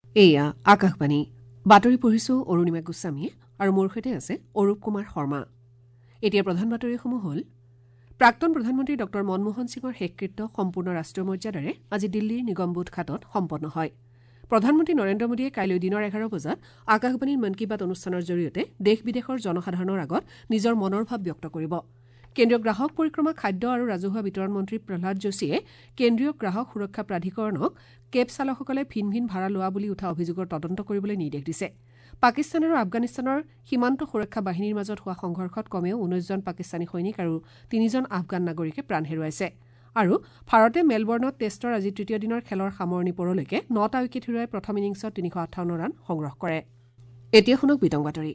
এয়া আকাশবাণী বাতৰি পঢ়িছো অৰুণিমা গোস্বামীয়ে আৰু মোৰ সৈতে আছে অৰূপ কুমাৰ শৰ্মা। এতিয়া প্ৰধান বাতৰিসমূহ হ'ল প্ৰাক্তন প্ৰধানমন্ত্ৰী ড মনমোহন সিঙৰ শেষকৃত্য সম্পূৰ্ণ ৰাষ্ট্ৰীয় মৰ্যাদাৰে আজি দিল্লীৰ নিগমবোধ ঘাটত সম্পন্ন হয়। প্ৰধানমন্ত্ৰী নৰেন্দ্ৰ মোদীয়ে কাইলৈ দিনৰ 11 বজাত আকাশবাণীৰ মন কী বাত অনুষ্ঠানৰ জৰিয়তে দেশ বিদেশৰ জনসাধাৰণৰ আগত নিজৰ মনৰ ভাৱ ব্যক্ত কৰিব। কেন্দ্ৰীয় গ্ৰাহক পৰিক্ৰমা খাদ্য আৰু ৰাজহুৱা বিতৰণ মন্ত্ৰী প্ৰহ্লাদ যোশীয়ে কেন্দ্ৰীয় গ্ৰাহক সুৰক্ষা প্ৰাধিকৰণক কেব চালকসকলে ভিন ভিন ভাড়া লোৱা বুলি উঠা অভিযোগৰ তদন্ত কৰিবলৈ নিৰ্দেশ দিছে। পাকিস্তান আৰু আফগানিস্তানৰ সীমান্ত সুৰক্ষা বাহিনীৰ মাজত হোৱা সংঘৰ্ষত কমেও 19জন পাকিস্তানী সৈনিক আৰু 3জন আফগান নাগৰিকে প্ৰাণ হেৰুৱাইছে। আৰু ভাৰতে মেলবৰ্ণত টেষ্টৰ আজি তৃতীয় দিনৰ খেলৰ সামৰণি পৰলৈকে 9টা উইকেট হেৰুৱাই প্ৰথম ইনিংছত 358 ৰান সংগ্ৰহ কৰে। এতিয়া শুনক বিতং বাতৰি।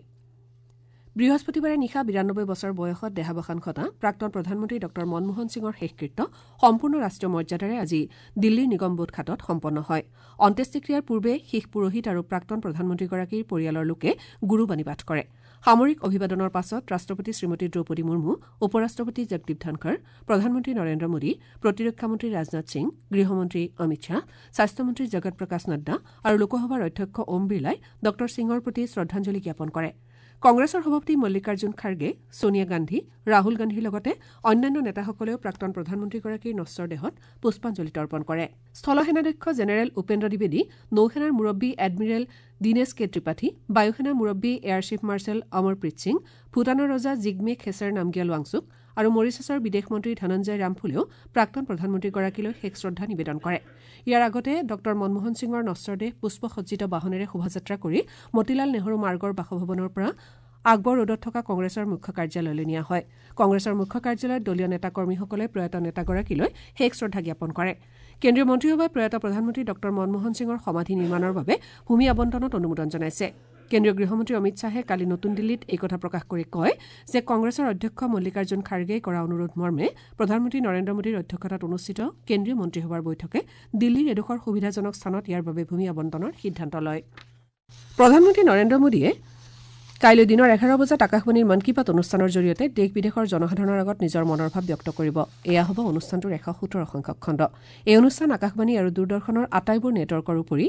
বৃহস্পতিবাৰে নিশা 92 বছৰ বয়সত দেহাৱসান ঘটা প্ৰাক্তন প্ৰধানমন্ত্ৰী ড মনমোহন সিঙৰ শেষকৃত্য সম্পূৰ্ণ ৰাষ্ট্ৰীয় মৰ্যাদাৰে আজি দিল্লীৰ নিগমবোধ ঘাটত সম্পন্ন হয়। অন্ত্যেষ্টিক্ৰিয়াৰ পূৰ্বে শিখ পুৰোহিত আৰু প্ৰাক্তন প্ৰধানমন্ত্ৰীগৰাকীৰ পৰিয়ালৰ লোকে গুৰুবাণী পাঠ কৰে। সামৰিক অভিবাদনৰ পাছত ৰাষ্ট্ৰপতি শ্ৰীমতী দ্ৰৌপদী মুৰ্মু, উপৰাষ্ট্ৰপতি জগদীপ ধনখৰ, প্ৰধানমন্ত্ৰী নৰেন্দ্ৰ মোদী, প্ৰতিৰক্ষা মন্ত্ৰী ৰাজনাথ সিং, গৃহমন্ত্ৰী অমিত শ্বাহ, স্বাস্থ্যমন্ত্ৰী জগত প্ৰকাশ নাড্ডা আৰু লোকসভাৰ অধ্যক্ষ ওম বিৰলাই ড সিঙৰ প্ৰতি শ্ৰদ্ধাঞ্জলি জ্ঞাপন কৰে। কংগ্ৰেছৰ সভাপতি মল্লিকাৰ্জুন খাৰ্গে, ছোনিয়া গান্ধী, ৰাহুল গান্ধীৰ লগতে অন্যান্য নেতাসকলেও প্ৰাক্তন প্ৰধানমন্ত্ৰীগৰাকীৰ নশ্বৰ দেহত পুষ্পাঞ্জলি তৰ্পণ কৰে। স্থলসেনাধ্যক্ষ জেনেৰেল উপেন্দ্ৰ দ্বিবেদী, নৌসেনাৰ মুৰব্বী এডমিৰেল দীনেশ কে ত্ৰিপাঠী, বায়ুসেনাৰ মুৰব্বী air chief marshal Amarpreet Singh, ভূটানৰ ৰজা জিগমে খেছাৰ নামগিয়াল ৱাংচুক আৰু মৰিছাছৰ বিদেশ মন্ত্ৰী ধনঞ্জয় ৰামফুলেও প্ৰাক্তন প্ৰধানমন্ত্ৰীগৰাকীলৈ শেষ শ্ৰদ্ধা নিবেদন কৰে। ইয়াৰ আগতে ড মনমোহন সিঙৰ নশ্বৰ দেহ পুষ্পসজ্জিত বাহনেৰে শোভাযাত্ৰা কৰি মতিলাল নেহৰু মাৰ্গৰ বাসভৱনৰ পৰা আকবৰ ৰোডত থকা কংগ্ৰেছৰ মুখ্য কাৰ্যালয়লৈ নিয়া হয়। কংগ্ৰেছৰ মুখ্য কাৰ্যালয়ত দলীয় নেতাকৰ্মীসকলে প্ৰয়াত নেতাগৰাকীলৈ শেষ শ্ৰদ্ধা জ্ঞাপন কৰে। কেন্দ্ৰীয় মন্ত্ৰীসভাই প্ৰয়াত প্ৰধানমন্ত্ৰী ড মনমোহন সিঙৰ সমাধি নিৰ্মাণৰ বাবে ভূমি আবণ্টনত অনুমোদন জনাইছে। কেন্দ্ৰীয় গৃহমন্ত্ৰী অমিত শ্বাহে কালি নতুন দিল্লীত এই কথা প্ৰকাশ কৰি কয় যে কংগ্ৰেছৰ অধ্যক্ষ মল্লিকাৰ্জুন খাৰ্গেই কৰা অনুৰোধ মৰ্মে প্ৰধানমন্ত্ৰী নৰেন্দ্ৰ মোদীৰ অধ্যক্ষতাত অনুষ্ঠিত কেন্দ্ৰীয় মন্ত্ৰীসভাৰ বৈঠকে দিল্লীৰ এডোখৰ সুবিধাজনক স্থানত ইয়াৰ বাবে ভূমি আবণ্টনৰ সিদ্ধান্ত লয়। প্ৰধানমন্ত্ৰী নৰেন্দ্ৰ মোদীয়ে কাইলৈ দিনৰ 11 বজাত আকাশবাণীৰ মন কী বাত অনুষ্ঠানৰ জৰিয়তে দেশ বিদেশৰ জনসাধাৰণৰ আগত নিজৰ মনৰ ভাৱ ব্যক্ত কৰিব। এয়া হ'ব অনুষ্ঠানটোৰ 117 সংখ্যক খণ্ড। এই অনুষ্ঠান আকাশবাণী আৰু দূৰদৰ্শনৰ আটাইবোৰ নেটৱৰ্কৰ উপৰি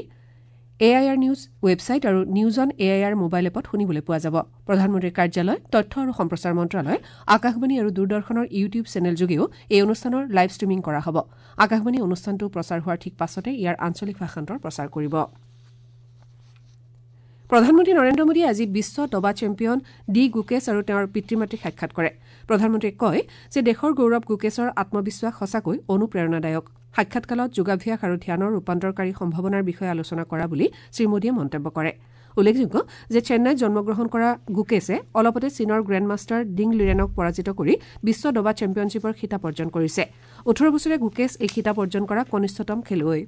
AIR নিউজ ৱেবছাইট আৰু নিউজ অন AIR মোবাইল এপত শুনিবলৈ পোৱা যাব। প্ৰধানমন্ত্ৰীৰ কাৰ্যালয়, তথ্য আৰু সম্প্ৰচাৰ মন্ত্ৰালয়, আকাশবাণী আৰু দূৰদৰ্শনৰ ইউটিউব চেনেল যোগেও এই অনুষ্ঠানৰ লাইভ ষ্ট্ৰিমিং কৰা হ'ব। আকাশবাণী অনুষ্ঠানটো প্ৰচাৰ হোৱাৰ ঠিক পাছতে ইয়াৰ আঞ্চলিক ভাষান্তৰ প্ৰচাৰ কৰিব। প্ৰধানমন্ত্ৰী নৰেন্দ্ৰ মোদীয়ে আজি বিশ্ব দবা চেম্পিয়ন ডি গুকেশ আৰু তেওঁৰ পিতৃ মাতৃক সাক্ষাৎ কৰে। প্ৰধানমন্ত্ৰীয়ে কয় যে দেশৰ গৌৰৱ গুকেশৰ আত্মবিশ্বাস সঁচাকৈ অনুপ্ৰেৰণাদায়ক। সাক্ষাৎকালত যোগাভ্যাস আৰু ধ্যানৰ ৰূপান্তৰকাৰী সম্ভাৱনাৰ বিষয়ে আলোচনা কৰা বুলি শ্ৰীমোদীয়ে মন্তব্য কৰে। উল্লেখযোগ্য যে চেন্নাইত জন্মগ্ৰহণ কৰা গুকেশে অলপতে চীনৰ গ্ৰেণ্ড মাষ্টাৰ ডিং লিৰেনক পৰাজিত কৰি বিশ্ব দবা চেম্পিয়নশ্বিপৰ খিতাপ অৰ্জন কৰিছে। 18 বছৰীয়া গুকেশ এই খিতাপ অৰ্জন কৰা কনিষ্ঠতম খেলুৱৈ।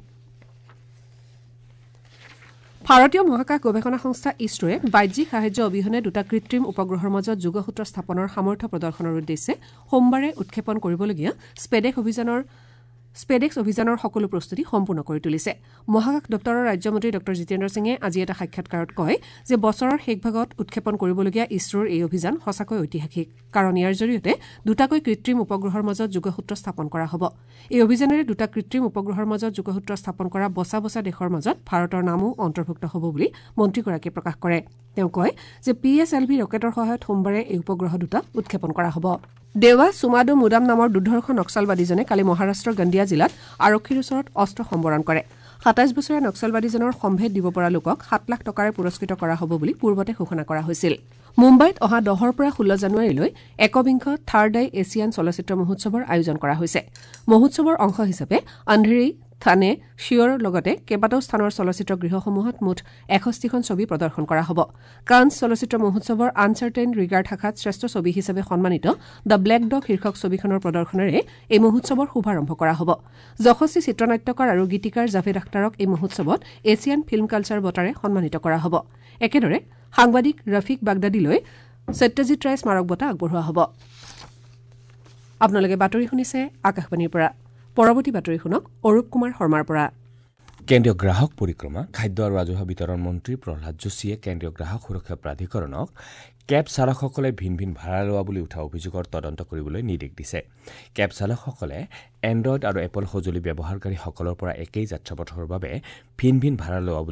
ভাৰতীয় মহাকাশ গৱেষণা সংস্থা ইছৰোৱে বাহ্যিক সাহায্য অবিহনে 2টা কৃত্ৰিম উপগ্ৰহৰ মাজত যোগসূত্ৰ স্থাপনৰ সামৰ্থ্য প্ৰদৰ্শনৰ উদ্দেশ্যে সোমবাৰে উৎক্ষেপণ কৰিবলগীয়া স্পেডেক্স অভিযানৰ সকলো প্ৰস্তুতি সম্পূৰ্ণ কৰি তুলিছে। মহাকাশ দপ্তৰৰ ৰাজ্যমন্ত্ৰী ড জিতেন্দ্ৰ সিঙে আজি এটা সাক্ষাৎকাৰত কয় যে বছৰৰ শেষভাগত উৎক্ষেপণ কৰিবলগীয়া ইছৰোৰ এই অভিযান সঁচাকৈ ঐতিহাসিক, কাৰণ ইয়াৰ জৰিয়তে 2টাকৈ কৃত্ৰিম উপগ্ৰহৰ মাজত যোগসূত্ৰ স্থাপন কৰা হ'ব। এই অভিযানেৰে 2টা কৃত্ৰিম উপগ্ৰহৰ মাজত যোগসূত্ৰ স্থাপন কৰা বচা বচা দেশৰ মাজত ভাৰতৰ নামো অন্তৰ্ভুক্ত হ'ব বুলি মন্ত্ৰীগৰাকীয়ে প্ৰকাশ কৰে। তেওঁ কয় যে PSLV ৰকেটৰ সহায়ত সোমবাৰে এই উপগ্ৰহ 2টা উৎক্ষেপণ কৰা হ'ব। দেৱা সুমাদো মুদাম নামৰ দুৰ্ধৰ্ষ নক্সালবাদীজনে কালি মহাৰাষ্ট্ৰৰ গণ্ডিয়া জিলাত আৰক্ষীৰ ওচৰত অস্ত্ৰ সম্বৰণ কৰে। 27 বছৰীয়া নক্সালবাদীজনৰ সম্ভেদ দিব পৰা লোকক 7 লাখ টকাৰে পুৰস্কৃত কৰা হ'ব বুলি পূৰ্বতে ঘোষণা কৰা হৈছিল। মুম্বাইত অহা 10ৰ পৰা 16 জানুৱাৰীলৈ একবিংশ থাৰ্ড আই এছিয়ান চলচ্চিত্ৰ মহোৎসৱৰ আয়োজন কৰা হৈছে। মহোৎসৱৰ অংশ হিচাপে আন্ধেৰী, থানে, শিৱৰৰ লগতে কেইবাটাও স্থানৰ চলচ্চিত্ৰ গৃহসমূহত মুঠ 61খন ছবি প্ৰদৰ্শন কৰা হ'ব। কান্স চলচ্চিত্ৰ মহোৎসৱৰ আনচাৰ্টেইন ৰিগাৰ্ড শাখাত শ্ৰেষ্ঠ ছবি হিচাপে সন্মানিত দ্য ব্লেক ডগ শীৰ্ষক ছবিখনৰ প্ৰদৰ্শনেৰে এই মহোৎসৱৰ শুভাৰম্ভ কৰা হ'ব। যশস্বী চিত্ৰনাট্যকাৰ আৰু গীতিকাৰ জাভেদ আখতাৰক এই মহোৎসৱত এছিয়ান ফিল্ম কালচাৰ বঁটাৰে সন্মানিত কৰা হ'ব। একেদৰে সাংবাদিক ৰফিক বাগদাদীলৈ সত্যজিৎ ৰায় স্মাৰক বঁটা আগবঢ়োৱা হ'ব। আপোনালোকে বাতৰি শুনিছে আকাশবাণীৰ পৰা। পৰৱৰ্তী বাতৰি শুনক অৰূপ কুমাৰ শৰ্মাৰ পৰা। কেন্দ্ৰীয় গ্ৰাহক পৰিক্ৰমা খাদ্য আৰু ৰাজহুৱা বিতৰণ মন্ত্ৰী প্ৰহ্লাদ যোশীয়ে কেন্দ্ৰীয় গ্ৰাহক সুৰক্ষা প্ৰাধিকৰণক কেব চালকসকলে ভিন ভিন ভাড়া লোৱা বুলি উঠা অভিযোগৰ তদন্ত কৰিবলৈ নিৰ্দেশ দিছে। কেব চালকসকলে এণ্ড্ৰইড আৰু এপল সঁজুলি ব্যৱহাৰকাৰীসকলৰ পৰা একেই যাত্ৰাপথৰ বাবে ভিন ভিন ভাড়া লোৱা বুলি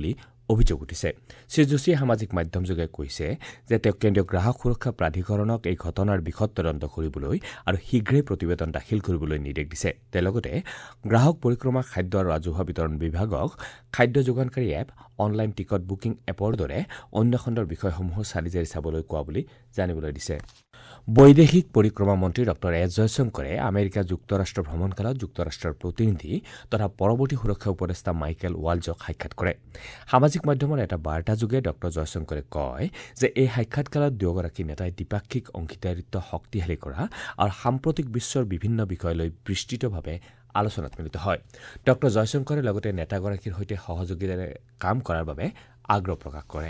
অভিযোগ উঠিছে। শ্ৰীযোশীয়ে সামাজিক মাধ্যমযোগে কৈছে যে তেওঁ কেন্দ্ৰীয় গ্ৰাহক সুৰক্ষা প্ৰাধিকৰণক এই ঘটনাৰ বিশদ তদন্ত কৰিবলৈ আৰু শীঘ্ৰেই প্ৰতিবেদন দাখিল কৰিবলৈ নিৰ্দেশ দিছে। তেওঁ লগতে গ্ৰাহক পৰিক্ৰমা, খাদ্য আৰু ৰাজহুৱা বিতৰণ বিভাগক খাদ্য যোগানকাৰী এপ, অনলাইন টিকট বুকিং এপৰ দৰে অন্য খণ্ডৰ বিষয়সমূহো চালি জাৰি চাবলৈ কোৱা বুলি জানিবলৈ দিছে। বৈদেশিক পৰিক্ৰমা মন্ত্ৰী ডঃ এছ জয়শংকৰে আমেৰিকা যুক্তৰাষ্ট্ৰ ভ্ৰমণকালত যুক্তৰাষ্ট্ৰৰ প্ৰতিনিধি তথা পৰৱৰ্তী সুৰক্ষা উপদেষ্টা মাইকেল ৱালজক সাক্ষাৎ কৰে। সামাজিক মাধ্যমৰ এটা বাৰ্তাযোগে ডঃ জয়শংকৰে কয় যে এই সাক্ষাৎকালত দুয়োগৰাকী নেতাই দ্বিপাক্ষিক অংশীদাৰিত্ব শক্তিশালী কৰা আৰু সাম্প্ৰতিক বিশ্বৰ বিভিন্ন বিষয় লৈ বিস্তৃতভাৱে আলোচনাত মিলিত হয়। ডঃ জয়শংকৰে লগতে নেতাগৰাকীৰ সৈতে সহযোগিতাৰে কাম কৰাৰ বাবে আগ্ৰহ প্ৰকাশ কৰে।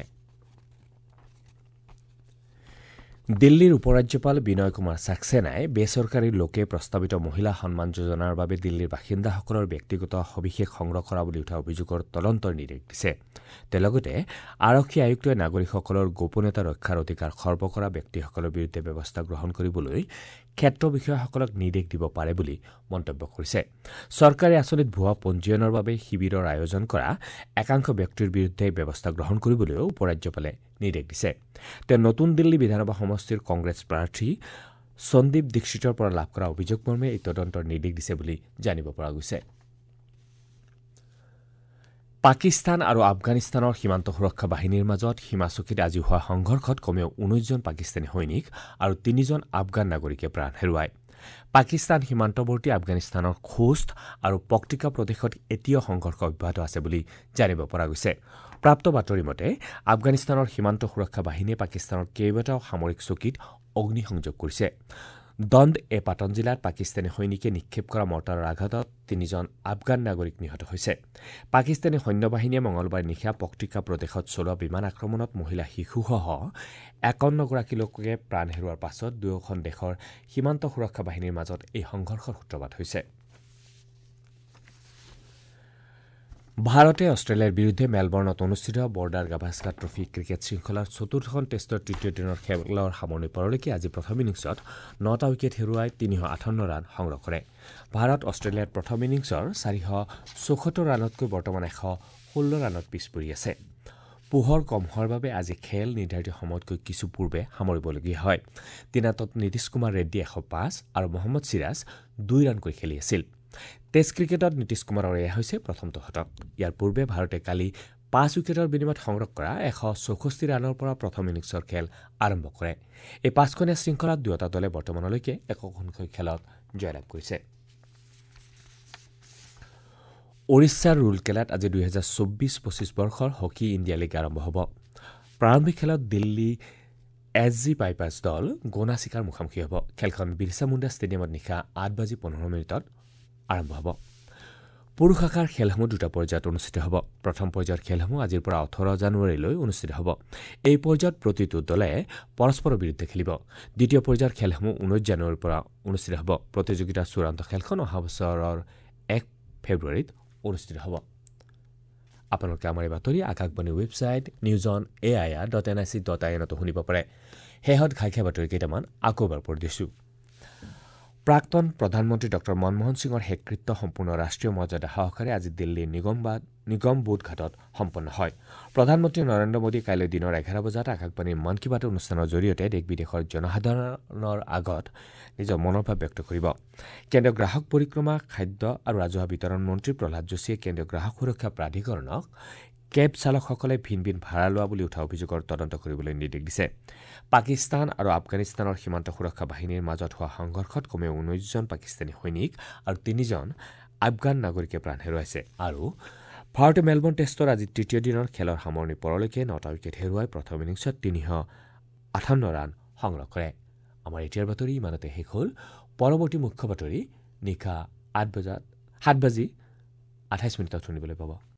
দিল্লীৰ উপ ৰাজ্যপাল বিনয় কুমাৰ ছাক্সেনাই বেচৰকাৰী লোকে প্ৰস্তাৱিত মহিলা সন্মান যোজনাৰ বাবে দিল্লীৰ বাসিন্দাসকলৰ ব্যক্তিগত সবিশেষ সংগ্ৰহ কৰা বুলি উঠা অভিযোগৰ তদন্তৰ নিৰ্দেশ দিছে। তেওঁ লগতে আৰক্ষী আয়ুক্তই নাগৰিকসকলৰ গোপনীয়তা ৰক্ষাৰ অধিকাৰ খৰ্ব কৰা ব্যক্তিসকলৰ বিৰুদ্ধে ব্যৱস্থা গ্ৰহণ কৰিবলৈ ক্ষেত্ৰ বিষয়াসকলক নিৰ্দেশ দিব পাৰে বুলি মন্তব্য কৰিছে। চৰকাৰী আঁচনিত ভুৱা পঞ্জীয়নৰ বাবে শিবিৰৰ আয়োজন কৰা একাংশ ব্যক্তিৰ বিৰুদ্ধে ব্যৱস্থা গ্ৰহণ কৰিবলৈও উপ ৰাজ্যপালে নিৰ্দেশ দিছে। তেওঁ নতুন দিল্লী বিধানসভা সমষ্টিৰ কংগ্ৰেছ প্ৰাৰ্থী সন্দীপ দীক্ষিতৰ পৰা লাভ কৰা অভিযোগ মৰ্মে এই তদন্তৰ নিৰ্দেশ দিছে বুলি জানিব পৰা গৈছে। পাকিস্তান আৰু আফগানিস্তানৰ সীমান্ত সুৰক্ষা বাহিনীৰ মাজত সীমা চকীত আজি হোৱা সংঘৰ্ষত কমেও 19জন পাকিস্তানী সৈনিক আৰু 3জন আফগান নাগৰিকে প্ৰাণ হেৰুৱায়। পাকিস্তান সীমান্তৱৰ্তী আফগানিস্তানৰ খোষ্ট আৰু পক্টিকা প্ৰদেশত এতিয়াও সংঘৰ্ষ অব্যাহত আছে বুলি জানিব পৰা গৈছে। প্ৰাপ্ত বাতৰি মতে আফগানিস্তানৰ সীমান্ত সুৰক্ষা বাহিনীয়ে পাকিস্তানৰ কেইবাটাও সামৰিক চকীত অগ্নিসংযোগ কৰিছে। দণ্ড এ পাটন জিলাত পাকিস্তানী সৈনিকে নিক্ষেপ কৰা মৰ্টাৰৰ আঘাতত 3জন আফগান নাগৰিক নিহত হৈছে। পাকিস্তানী সৈন্যবাহিনীয়ে মঙলবাৰে নিশা পক্টিকা প্ৰদেশত চলোৱা বিমান আক্ৰমণত মহিলা শিশুসহ 51গৰাকী লোকে প্ৰাণ হেৰুওৱাৰ পাছত দুয়োখন দেশৰ সীমান্ত সুৰক্ষা বাহিনীৰ মাজত এই সংঘৰ্ষৰ সূত্ৰপাত হৈছে। ভাৰতে অষ্ট্ৰেলিয়াৰ বিৰুদ্ধে মেলবৰ্ণত অনুষ্ঠিত বৰ্ডাৰ গাভাস্কাৰ ট্ৰফী ক্ৰিকেট শৃংখলাৰ চতুৰ্থখন টেষ্টৰ তৃতীয় দিনৰ খেলৰ সামৰণি পৰলৈকে আজি প্ৰথম ইনিংছত 9টা উইকেট হেৰুৱাই 358 ৰান সংগ্ৰহ কৰে। ভাৰত অষ্ট্ৰেলিয়াৰ প্ৰথম ইনিংছৰ 474 ৰানতকৈ বৰ্তমান 116 ৰানত পিছ পৰি আছে। পোহৰ কম হোৱাৰ বাবে আজি খেল নিৰ্ধাৰিত সময়তকৈ কিছু পূৰ্বে সামৰিবলগীয়া হয়। দিনাতত নীতিশ কুমাৰ ৰেড্ডী 105 আৰু মহম্মদ চিৰাজ 2 ৰানকৈ খেলি আছিল। টেষ্ট ক্ৰিকেটত নীতিশ কুমাৰৰ এয়া হৈছে প্ৰথমটো শতক। ইয়াৰ পূৰ্বে ভাৰতে কালি 5 উইকেটৰ বিনিময়ত সংগ্ৰহ কৰা 164 ৰানৰ পৰা প্ৰথম ইনিংছৰ খেল আৰম্ভ কৰে। এই 5খনীয়া শৃংখলাত দুয়োটা দলে বৰ্তমানলৈকে একোখনকৈ খেলত জয়লাভ কৰিছে। ওড়িশাৰ ৰুৰকেলাত আজি 2024-25 বৰ্ষৰ হকী ইণ্ডিয়া লীগ আৰম্ভ হ'ব। প্ৰাৰম্ভিক খেলত দিল্লী SG পাইপাৰ্ছ দল গোনা চিকাৰ মুখামুখি হ'ব। খেলখন বিৰছা মুণ্ডা ষ্টেডিয়ামত নিশা 8:15 আৰম্ভ হ'ব। পুৰুষ শাখাৰ খেলসমূহ দুটা পৰ্যায়ত অনুষ্ঠিত হ'ব। প্ৰথম পৰ্যায়ৰ খেলসমূহ আজিৰ পৰা 18 জানুৱাৰীলৈ অনুষ্ঠিত হ'ব। এই পৰ্যায়ত প্ৰতিটো দলে পৰস্পৰৰ বিৰুদ্ধে খেলিব। দ্বিতীয় পৰ্যায়ৰ খেলসমূহ 19 জানুৱাৰীৰ পৰা অনুষ্ঠিত হ'ব। প্ৰতিযোগিতাৰ চূড়ান্ত খেলখন অহা বছৰৰ 1 ফেব্ৰুৱাৰীত অনুষ্ঠিত হ'ব। আপোনালোকে আমাৰ এই বাতৰি আকাশবাণীৰ ৱেবছাইট newsonair.nic.in শুনিব পাৰে। শেহত ঘাইখা বাতৰি কেইটামান আকৌ এবাৰ পঢ়ি দিছোঁ। প্ৰাক্তন প্ৰধানমন্ত্ৰী ডঃ মনমোহন সিঙৰ শেষকৃত্য সম্পূৰ্ণ ৰাষ্ট্ৰীয় মৰ্যাদা সহকাৰে আজি দিল্লীৰ নিগম বোধ ঘাটত সম্পন্ন হয়। প্ৰধানমন্ত্ৰী নৰেন্দ্ৰ মোদী কাইলৈ দিনৰ 11 বজাত আকাশবাণীৰ মন কী বাত অনুষ্ঠানৰ জৰিয়তে দেশ বিদেশৰ জনসাধাৰণৰ আগত নিজৰ মনৰ ভাৱ ব্যক্ত কৰিব। কেন্দ্ৰীয় গ্ৰাহক পৰিক্ৰমা, খাদ্য আৰু ৰাজহুৱা বিতৰণ মন্ত্ৰী প্ৰহ্লাদ যোশীয়ে কেন্দ্ৰীয় গ্ৰাহক সুৰক্ষা প্ৰাধিকৰণক কেব চালকসকলে ভিন ভিন ভাড়া লোৱা বুলি উঠা অভিযোগৰ তদন্ত কৰিবলৈ নিৰ্দেশ দিছে। পাকিস্তান আৰু আফগানিস্তানৰ সীমান্ত সুৰক্ষা বাহিনীৰ মাজত হোৱা সংঘৰ্ষত কমেও 19জন পাকিস্তানী সৈনিক আৰু 3জন আফগান নাগৰিকে প্ৰাণ হেৰুৱাইছে। আৰু ভাৰতে মেলবৰ্ণ টেষ্টৰ আজি তৃতীয় দিনৰ খেলৰ সামৰণি পৰলৈকে 9টা উইকেট হেৰুৱাই প্ৰথম ইনিংছত 358 ৰান সংগ্ৰহ কৰে। আমাৰ এতিয়াৰ বাতৰি ইমানতে শেষ হ'ল। পৰৱৰ্তী মুখ্য বাতৰি নিশা 7:28 শুনিবলৈ পাব।